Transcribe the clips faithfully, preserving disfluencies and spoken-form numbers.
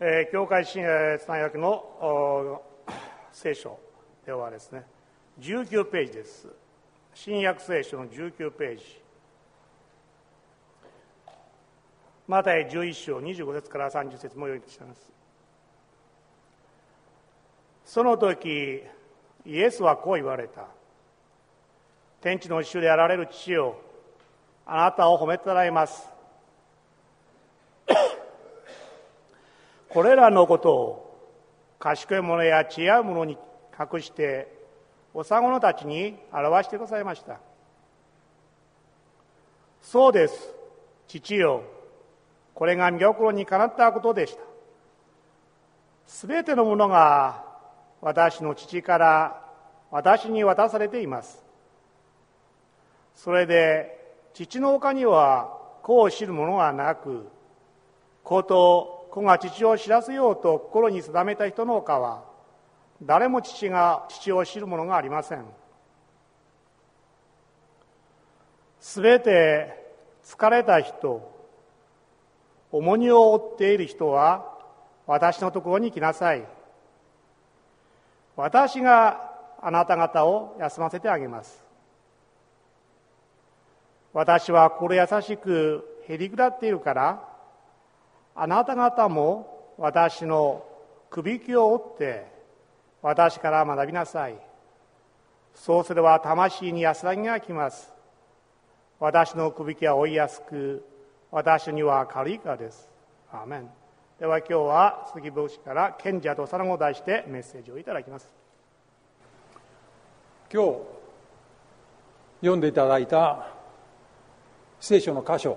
えー、教会新約の聖書ではですね、じゅうきゅうページです。新約聖書のじゅうきゅうページ。マタイじゅういっ章にじゅうご節からさんじゅう節も読みします。その時イエスはこう言われた。天地の主であられる父よ、あなたを褒めたたえます。これらのことを賢い者や知恵ある者に隠して幼子たちに表してくださいました。そうです、父よ、これが御心にかなったことでした。すべてのものが私の父から私に渡されています。それで父の他には子を知るものはなく、子と子が父を知らせようと心に定めた人の他は誰も父が父を知るものがありません。すべて疲れた人、重荷を負っている人は私のところに来なさい。私があなた方を休ませてあげます。私は心優しくへりくだっているから、あなた方も私のくびきを追って私から学びなさい。そうすれば魂に安らぎが来ます。私のくびきは追いやすく、私には軽いからです。アーメン。では今日は杉牧師から賢者と幼子を題してメッセージをいただきます。 今日読んでいただいた聖書の箇所、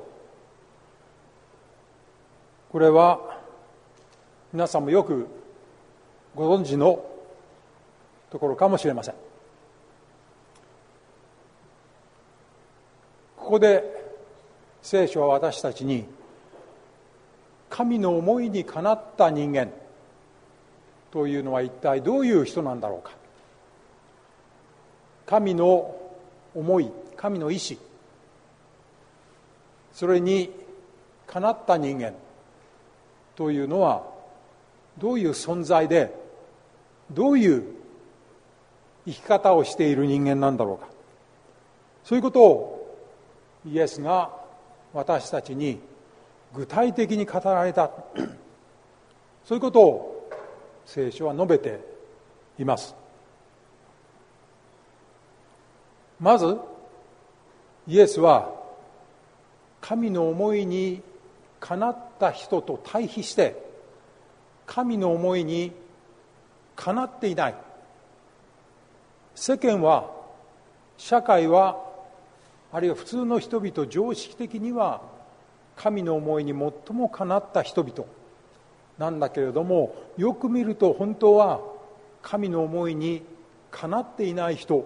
これは皆さんもよくご存知のところかもしれません。ここで聖書は私たちに神の思いにかなった人間というのは一体どういう人なんだろうか。神の思い、神の意志、それにかなった人間というのはどういう存在で、どういう生き方をしている人間なんだろうか。そういうことをイエスが私たちに具体的に語られた、そういうことを聖書は述べています。まずイエスは神の思いにかなった人と対比して、神の思いにかなっていない、世間は、社会は、あるいは普通の人々、常識的には神の思いに最もかなった人々なんだけれども、よく見ると本当は神の思いにかなっていない人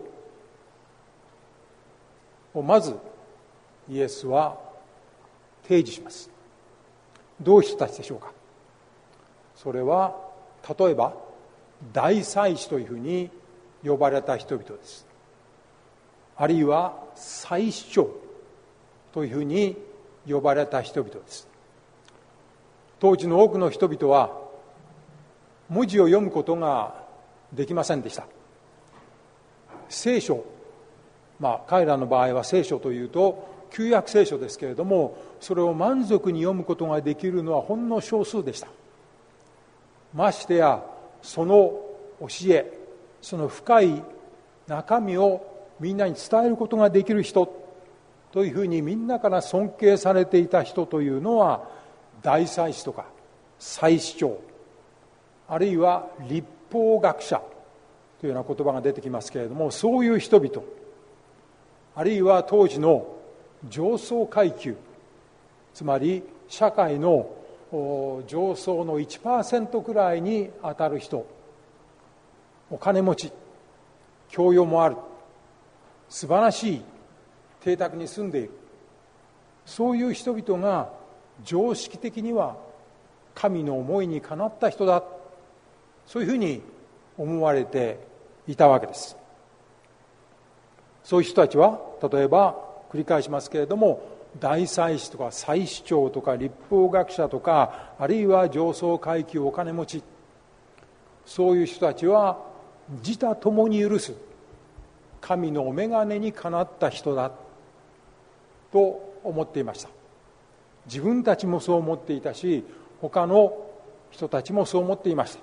をまずイエスは提示します。どういう人たちでしょうか。それは例えば大祭司というふうに呼ばれた人々です。あるいは祭司長というふうに呼ばれた人々です。当時の多くの人々は文字を読むことができませんでした。聖書、まあ彼らの場合は聖書というと旧約聖書ですけれども、それを満足に読むことができるのはほんの少数でした。ましてやその教え、その深い中身をみんなに伝えることができる人というふうにみんなから尊敬されていた人というのは大祭司とか祭司長、あるいは律法学者というような言葉が出てきますけれども、そういう人々、あるいは当時の上層階級、つまり社会の上層の いちパーセント くらいに当たる人、お金持ち、教養もある、素晴らしい邸宅に住んでいる、そういう人々が常識的には神の思いにかなった人だ、そういうふうに思われていたわけです。そういう人たちは例えば繰り返しますけれども、 大祭司とか祭司長とか律法学者とか、あるいは上層階級お金持ち、そういう人たちは自他ともに許す神のお眼鏡にかなった人だと思っていました。自分たちもそう思っていたし、他の人たちもそう思っていました。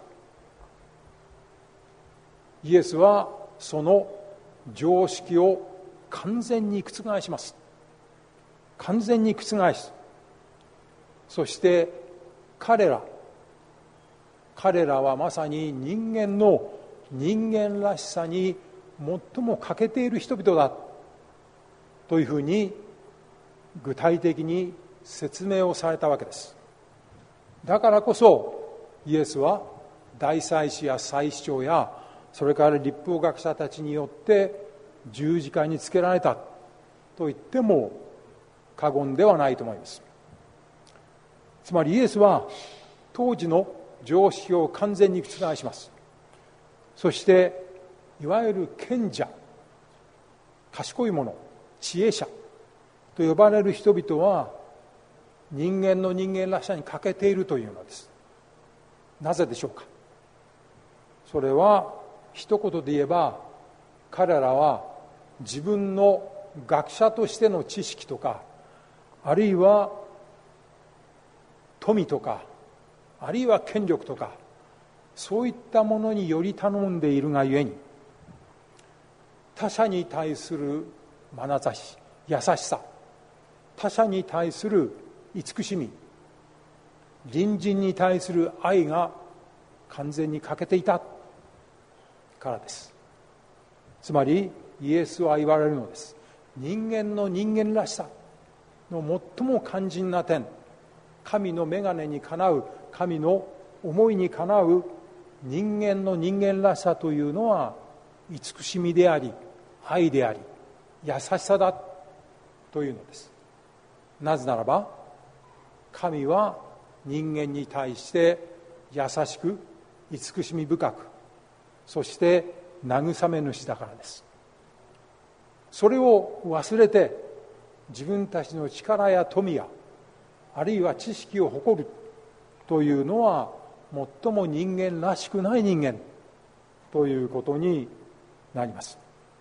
イエスはその常識を完全に覆します。完全に覆す。そして彼ら彼らはまさに人間の人間らしさに最も欠けている人々だというふうに具体的に説明をされたわけです。だからこそイエスは大祭司や祭司長やそれから律法学者たちによって十字架につけられたと言っても過言ではないと思います。つまりイエスは当時の常識を完全に覆します。そしていわゆる賢者、賢い者、知恵者と呼ばれる人々は人間の人間らしさに欠けているというのです。なぜでしょうか。それは一言で言えば、彼らは自分の学者としての知識とか、あるいは富とか、あるいは権力とか、そういったものにより頼んでいるがゆえに、他者に対する眼差し、優しさ、他者に対する慈しみ、隣人に対する愛が完全に欠けていたからです。つまりイエスは言われるのです。人間の人間らしさの最も肝心な点、神の眼鏡にかなう、神の思いにかなう人間の人間らしさというのは慈しみであり、愛であり、優しさだというのです。なぜならば神は人間に対して優しく慈しみ深く、そして慰め主だからです。それを忘れて自分たちの力や富やあるいは知識を誇るというのは最も人間らしくない人間ということになります。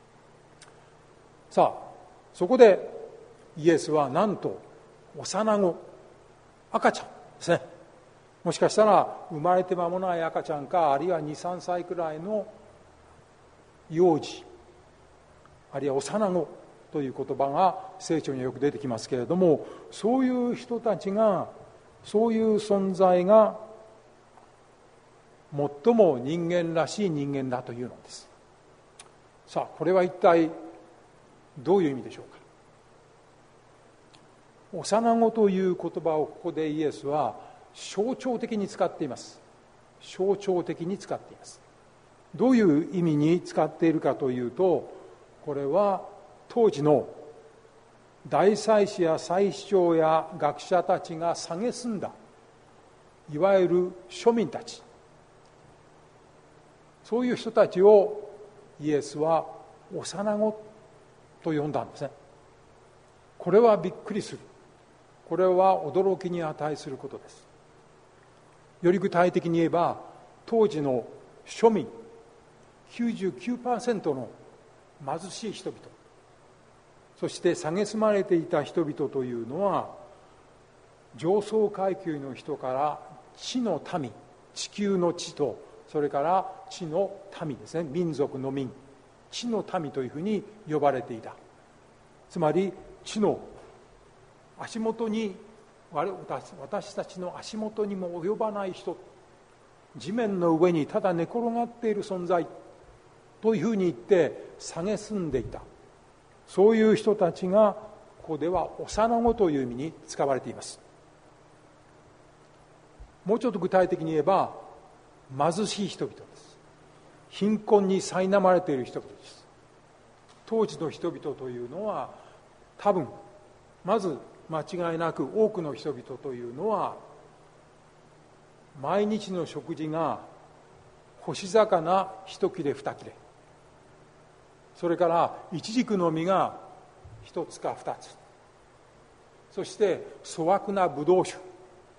さあ、そこでイエスはなんと幼子、赤ちゃんですね。もしかしたら生まれて間もない赤ちゃんか、あるいはに、さんさいくらいの幼児、あるいは幼子という言葉が聖書によく出てきますけれども、そういう人たちが、そういう存在が最も人間らしい人間だというのです。さあ、これは一体どういう意味でしょうか。幼子という言葉をここでイエスは象徴的に使っています。象徴的に使っています。どういう意味に使っているかというと、これは当時の大祭司や祭司長や学者たちが蔑んだいわゆる庶民たち、そういう人たちをイエスは幼子と呼んだんですね。これはびっくりする、これは驚きに値することです。より具体的に言えば、当時の庶民 きゅうじゅうきゅうパーセント の貧しい人々、そして蔑まれていた人々というのは、上層階級の人から地の民、地球の地と、それから地の民ですね、民族の民、地の民というふうに呼ばれていた。つまり地の足元に、私たちの足元にも及ばない人、地面の上にただ寝転がっている存在というふうに言って蔑んでいた、そういう人たちがここでは幼子という意味に使われています。もうちょっと具体的に言えば、貧しい人々です。貧困に苛まれている人々です。当時の人々というのは、多分まず間違いなく多くの人々というのは、毎日の食事が干し魚一切れ二切れ、それからイチジクの実が一つか二つ、 そして粗悪なブドウ酒、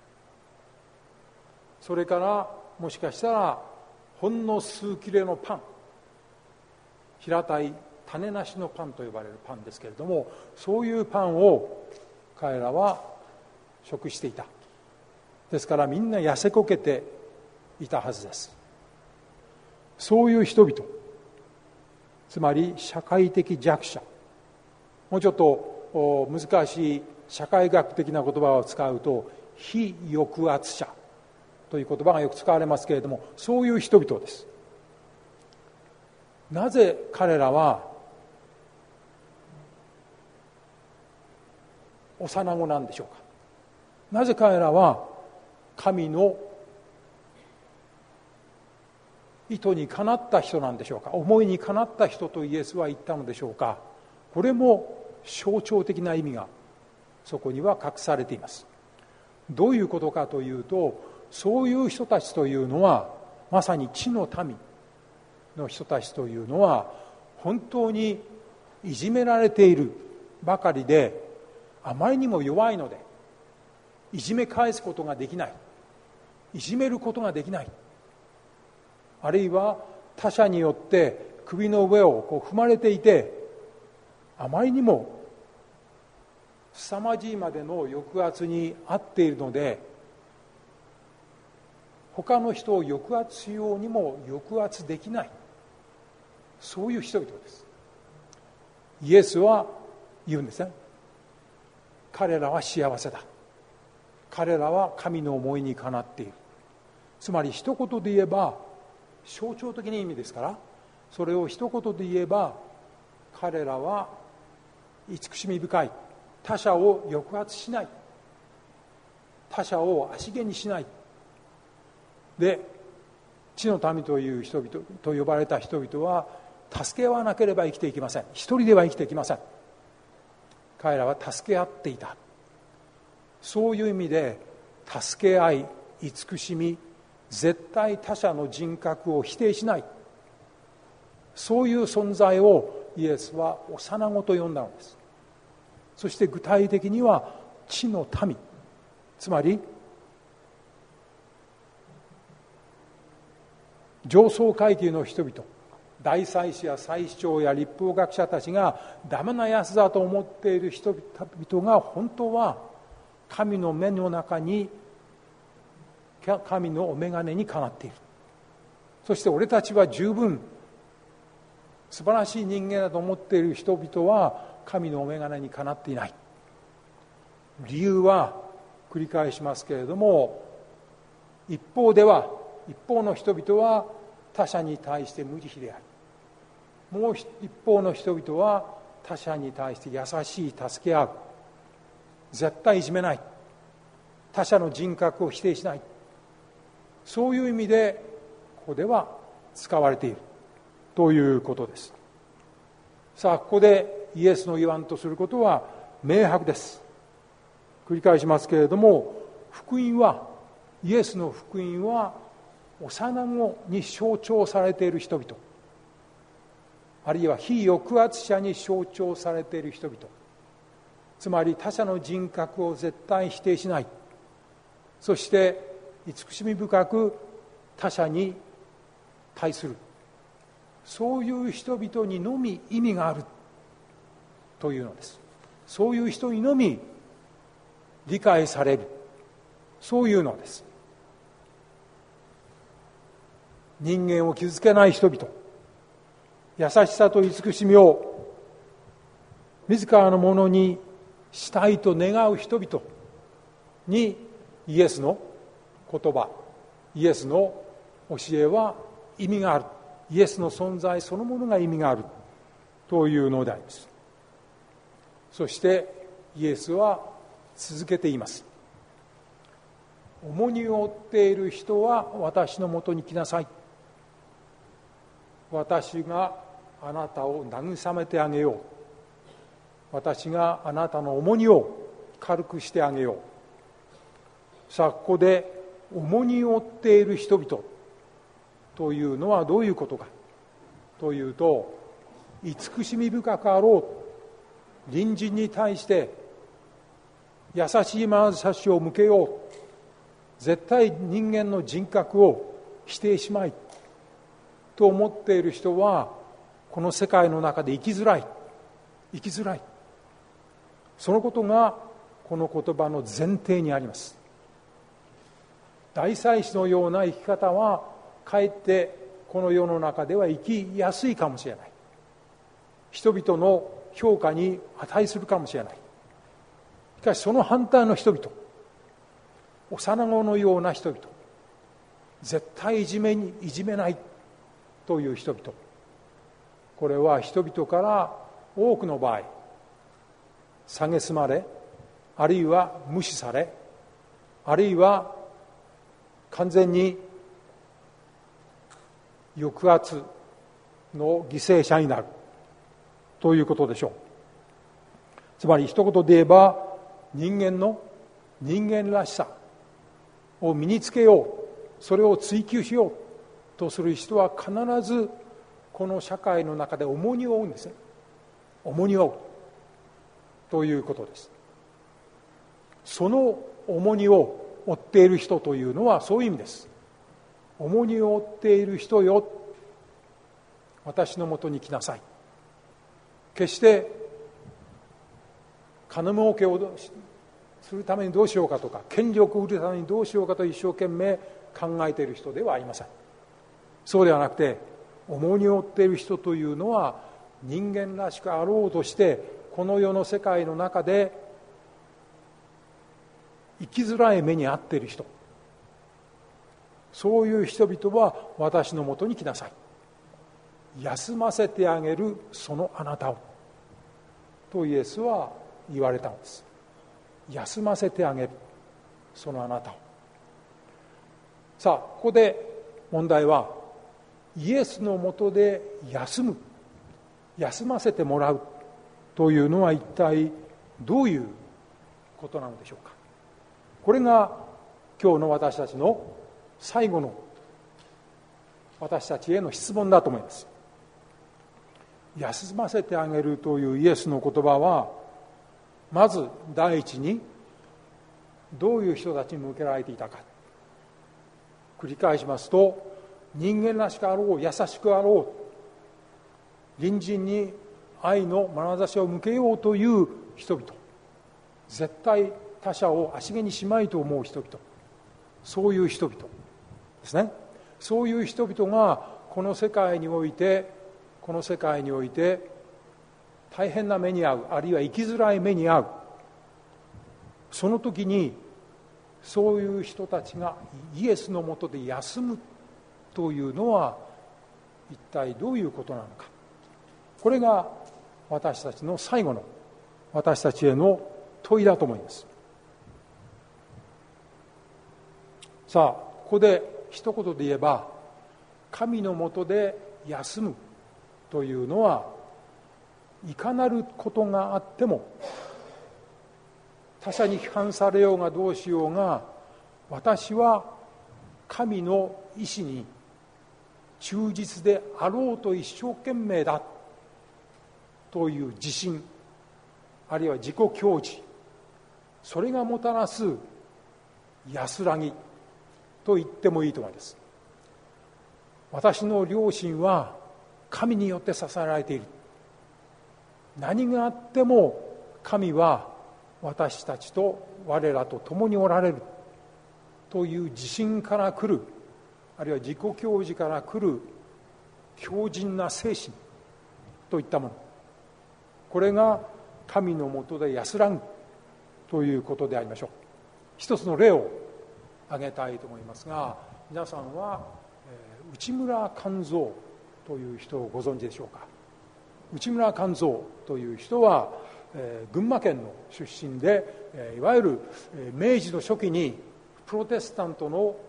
それからもしかしたらほんの数切れのパン、平たい種なしのパンと呼ばれるパンですけれども、そういうパンを彼らは食していた。ですからみんな痩せこけていたはずです。そういう人々、つまり社会的弱者、もうちょっと難しい社会学的な言葉を使うと非抑圧者という言葉がよく使われますけれども、そういう人々です。なぜ彼らは幼子なんでしょうか。なぜ彼らは神の意図にかなった人なんでしょうか。思いにかなった人とイエスは言ったのでしょうか。これも象徴的な意味がそこには隠されています。どういうことかというと、そういう人たちというのはまさに地の民の人たちというのは本当にいじめられているばかりで、あまりにも弱いのでいじめ返すことができない、いじめることができない、あるいは他者によって首の上をこう踏まれていて、あまりにも凄まじいまでの抑圧にあっているので、他の人を抑圧しようにも抑圧できない、そういう人々です。イエスは言うんですね。彼らは幸せだ、彼らは神の思いにかなっている。つまり一言で言えば象徴的な意味ですから、それを一言で言えば彼らは慈しみ深い、他者を抑圧しない、他者を足毛にしないで、地の民という人々と呼ばれた人々は助け合わなければ生きていけません。一人では生きていけません。彼らは助け合っていた。そういう意味で助け合い、慈しみ、絶対他者の人格を否定しない、そういう存在をイエスは幼子と呼んだのです。そして具体的には地の民、つまり上層階級の人々、大祭司や祭司長や立法学者たちがダメなやつだと思っている人々が本当は神の目の中に、神のお眼鏡にかなっている。そして俺たちは十分素晴らしい人間だと思っている人々は神のお眼鏡にかなっていない。理由は繰り返しますけれども、一方では一方の人々は他者に対して無慈悲であり、もう一方の人々は他者に対して優しい、助け合う、絶対いじめない、他者の人格を否定しない、そういう意味でここでは使われているということです。さあ、ここでイエスの言わんとすることは明白です。繰り返しますけれども、福音は、イエスの福音は幼子に象徴されている人々、あるいは非抑圧者に象徴されている人々、つまり他者の人格を絶対否定しない、そして慈しみ深く他者に対する、そういう人々にのみ意味があるというのです。そういう人にのみ理解される、そういうのです。人間を傷つけない人々、優しさと慈しみを自らのものにしたいと願う人々にイエスの言葉、イエスの教えは意味がある。イエスの存在そのものが意味があるというのであります。そしてイエスは続けています。重荷を負っている人は私のもとに来なさい。私があなたを慰めてあげよう。私があなたの重荷を軽くしてあげよう。さあ、ここで重荷を負っている人々というのはどういうことかというと、慈しみ深くあろう、隣人に対して優しい眼差しを向けよう、絶対人間の人格を否定しまいと思っている人は、この世界の中で生きづらい生きづらいそのことがこの言葉の前提にあります。大祭司のような生き方はかえってこの世の中では生きやすいかもしれない、人々の評価に値するかもしれない。しかしその反対の人々、幼子のような人々、絶対いじめにいじめないという人々、これは人々から多くの場合蔑まれ、あるいは無視され、あるいは完全に抑圧の犠牲者になるということでしょう。つまり一言で言えば、人間の人間らしさを身につけよう、それを追求しようとする人は必ずこの社会の中で重荷を負うんですね。重荷を負うということです。その重荷を負っている人というのはそういう意味です。重荷を負っている人よ、私のもとに来なさい。決して金儲けをするためにどうしようかとか、権力を得るためにどうしようかと一生懸命考えている人ではありません。そうではなくて、重荷を負っている人というのは人間らしくあろうとしてこの世の世界の中で生きづらい目に遭っている人、そういう人々は私のもとに来なさい、休ませてあげるそのあなたをとイエスは言われたのです。休ませてあげるそのあなたを。さあ、ここで問題は、イエスのもとで休む、休ませてもらうというのは一体どういうことなのでしょうか。これが今日の私たちの最後の私たちへの質問だと思います。休ませてあげるというイエスの言葉は、まず第一にどういう人たちに向けられていたか。繰り返しますと、人間らしくあろう、優しくあろう、隣人に愛の眼差しを向けようという人々、絶対他者を足毛にしまいと思う人々、そういう人々ですね。そういう人々がこの世界においてこの世界において大変な目に遭う、あるいは生きづらい目に遭う。その時にそういう人たちがイエスのもとで休むというのは一体どういうことなのか。これが私たちの最後の私たちへの問いだと思います。さあ、ここで一言で言えば、神のもとで休むというのはいかなることがあっても、他者に批判されようがどうしようが、私は神の意志に忠実であろうと一生懸命だという自信、あるいは自己教示、それがもたらす安らぎと言ってもいいと思います。私の良心は神によって支えられている。何があっても神は私たちと我らと共におられるという自信から来る、あるいは自己教示から来る強靭な精神といったもの、これが神のもとで安らぐということでありましょう。一つの例を挙げたいと思いますが、皆さんは、えー、内村勘三という人をご存知でしょうか。内村勘三という人は、えー、群馬県の出身で、えー、いわゆる、えー、明治の初期にプロテスタントの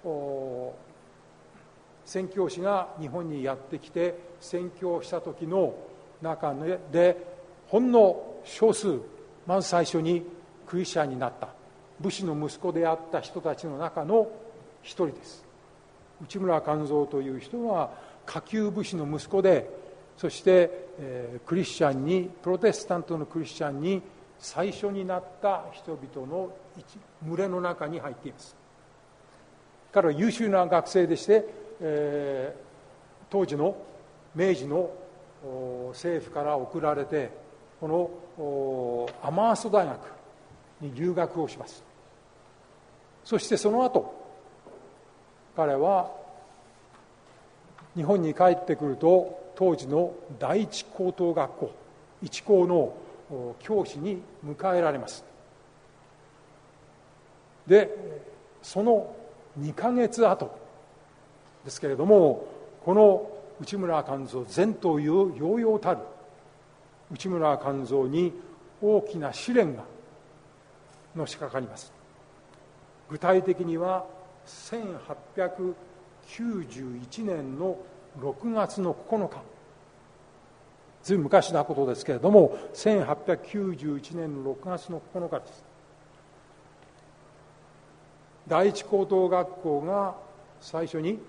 宣教師が日本にやってきて宣教した時の中でほんの少数、まず最初にクリスチャンになった武士の息子であった人たちの中の一人です。内村勘三という人は下級武士の息子で、そして、えー、クリスチャンにプロテスタントのクリスチャンに最初になった人々の群れの中に入っています。彼は優秀な学生でして、えー、当時の明治の政府から送られて、このアマーソ大学に留学をします。そしてその後彼は日本に帰ってくると、当時の第一高等学校一高の教師に迎えられます。でそのにかげつごですけれども、この内村勘三、前途洋々たる内村勘三に大きな試練がのしかかります。具体的にはせんはっぴゃくきゅうじゅういちねんのろくがつのここのか、ずいぶん昔なことですけれども、せんはっぴゃくきゅうじゅういちねんのろくがつのここのかです。第一高等学校が最初に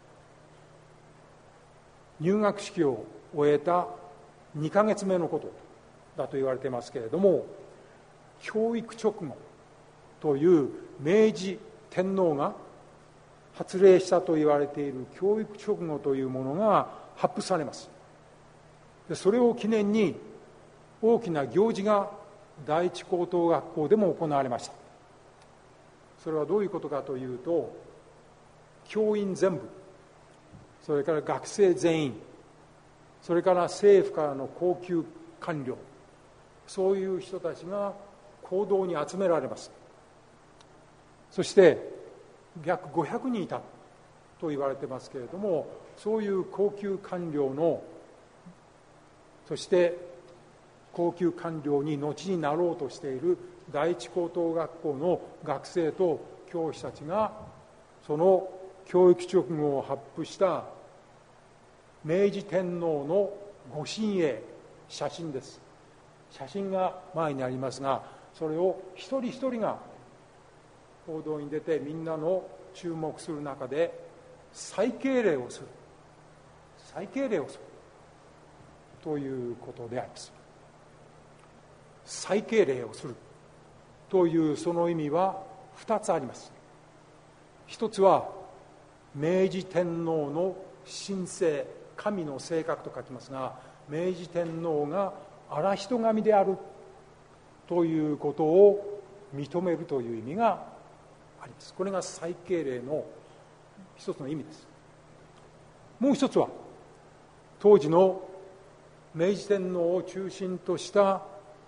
入学式を終えたにかげつめのことだと言われていますけれども、教育勅語という明治天皇が発令したと言われている教育勅語というものが発布されます。でそれを記念に大きな行事が第一高等学校でも行われました。それはどういうことかというと、教員全部、それから学生全員、それから政府からの高級官僚、そういう人たちが講堂に集められます。そして約ごひゃくにんいたと言われてますけれども、そういう高級官僚の、そして高級官僚に後になろうとしている第一高等学校の学生と教師たちが、その教育勅語を発布した明治天皇の御神影、写真です。写真が前にありますが、それを一人一人が報道に出てみんなの注目する中で再敬礼をする再敬礼をするということであります。再敬礼をするというその意味は二つあります。一つは明治天皇の神性、神の性格と書きますが、明治天皇が荒人神であるということを認めるという意味があります。これが再敬礼の一つの意味です。もう一つは当時の明治天皇を中心とした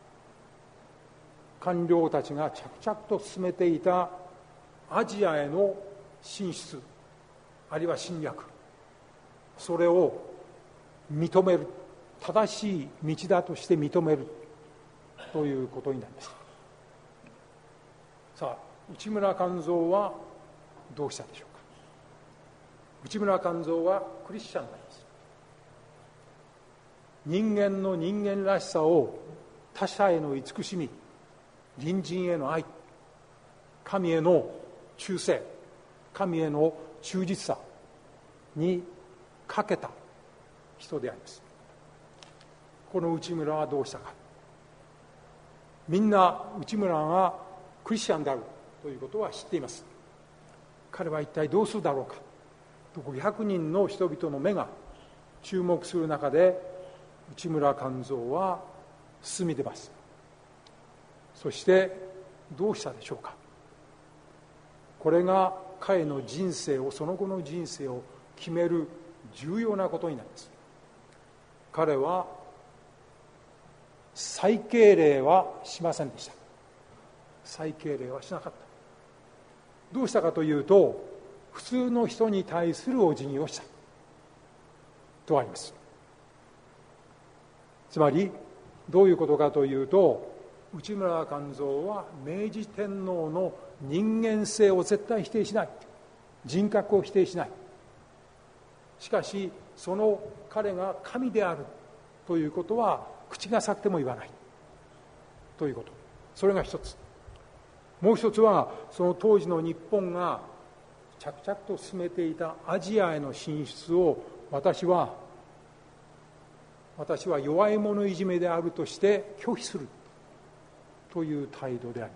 官僚たちが着々と進めていたアジアへの進出、あるいは侵略、それを認める、正しい道だとして認めるということになりました。さあ、内村勘三はどうしたでしょうか。内村勘三はクリスチャンであります。人間の人間らしさを他者への慈しみ、隣人への愛、神への忠誠、神への忠実さにかけた人であります。この内村はどうしたか。みんな内村がクリスチャンであるということは知っています。彼は一体どうするだろうかとごひゃくにんの人々の目が注目する中で、内村勘三は進み出ます。そしてどうしたでしょうか。これが彼の人生を、その後の人生を決める重要なことになります。彼は再敬礼はしませんでした。再敬礼はしなかった。どうしたかというと、普通の人に対するお辞儀をしたとあります。つまりどういうことかというと、内村勘三は明治天皇の人間性を絶対否定しない、人格を否定しない。しかしその彼が神であるということは口が裂けても言わないということ、それが一つ。もう一つは、その当時の日本が着々と進めていたアジアへの進出を私は私は弱い者いじめであるとして拒否するという態度であります。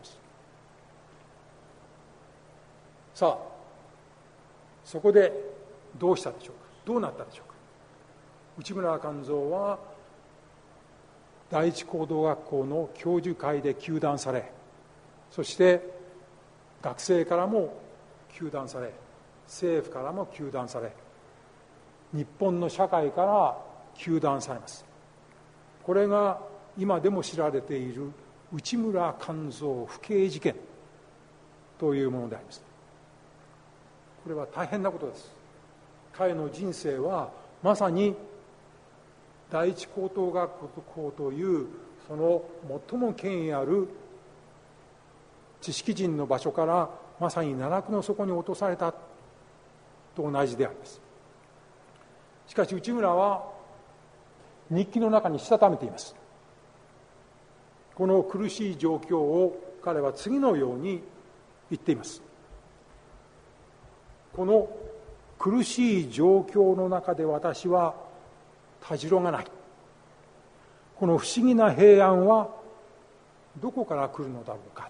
さあ、そこでどうしたでしょうか。どうなったでしょうか。内村勘三は第一講道学校の教授会で糾弾され、そして学生からも糾弾され、政府からも糾弾され、日本の社会から糾弾されます。これが今でも知られている内村勘三不敬事件というものであります。これは大変なことです。彼の人生はまさに第一高等学校というその最も権威ある知識人の場所からまさに奈落の底に落とされたと同じであります。しかし内村は日記の中にしたためています。この苦しい状況を彼は次のように言っています。この苦しい状況の中で私はたじろがない。この不思議な平安はどこから来るのだろうか。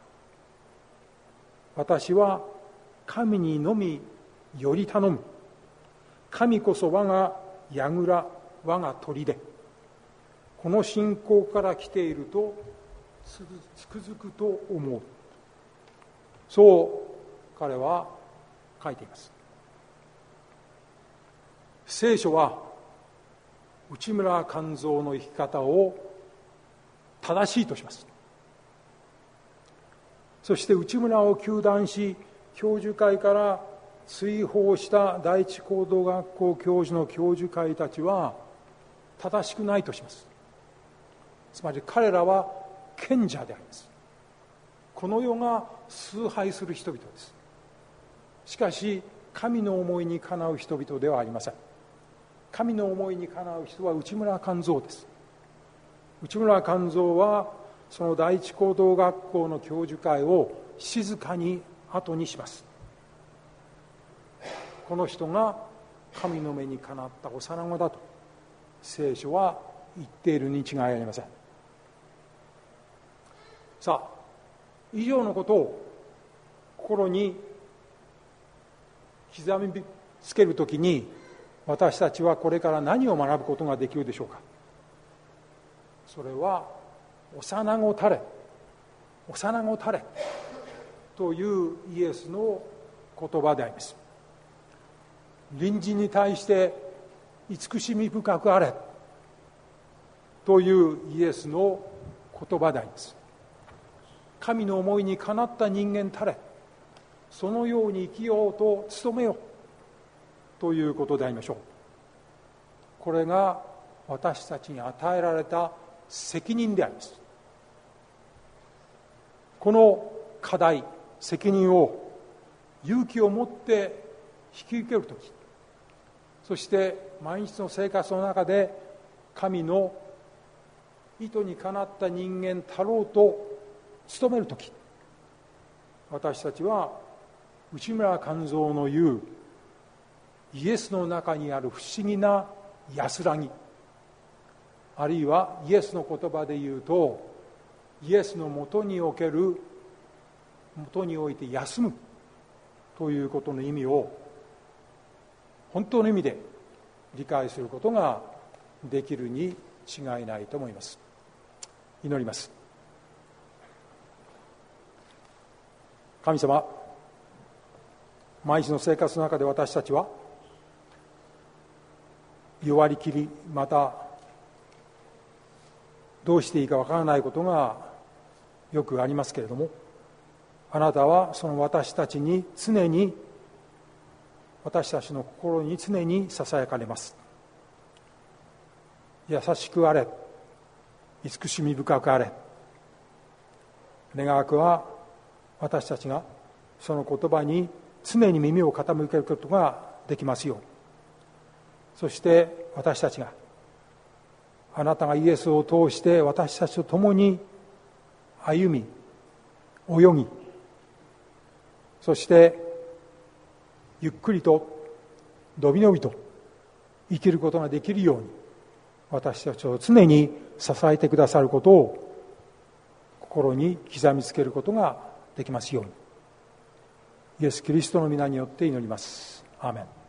私は神にのみより頼む。神こそ我が櫓、我が砦。この信仰から来ているとつくづくと思う。そう彼は書いています。聖書は内村勘三の生き方を正しいとします。そして内村を糾弾し教授会から追放した第一高等学校教授の教授会たちは正しくないとします。つまり彼らは賢者であります。この世が崇拝する人々です。しかし神の思いにかなう人々ではありません。神の思いにかなう人は内村勘三です。内村勘三はその第一高等学校の教授会を静かに後にします。この人が神の目にかなった幼子だと聖書は言っているに違いありません。さあ、以上のことを心に刻みつけるときに私たちはこれから何を学ぶことができるでしょうか。それは幼子たれ幼子たれというイエスの言葉であります。隣人に対して慈しみ深くあれというイエスの言葉であります。神の思いにかなった人間たれ、そのように生きようと努めようということでありましょう。これが私たちに与えられた責任であります。この課題、責任を勇気を持って引き受けるとき、そして毎日の生活の中で神の意図にかなった人間たろうと努めるとき、私たちは内村勘三の言うイエスの中にある不思議な安らぎ、あるいはイエスの言葉で言うとイエスのもとにおけるもとにおいて休むということの意味を本当の意味で理解することができるに違いないと思います。祈ります。神様、毎日の生活の中で私たちは弱りきり、またどうしていいかわからないことがよくありますけれども、あなたはその私たちに常に私たちの心に常にささやかれます。優しくあれ、慈しみ深くあれ。願わくは私たちがその言葉に常に耳を傾けることができますように。そして私たちがあなたがイエスを通して私たちと共に歩み、泳ぎ、そしてゆっくりとのびのびと生きることができるように私たちを常に支えてくださることを心に刻みつけることができますように、イエス・キリストの皆によって祈ります。アーメン。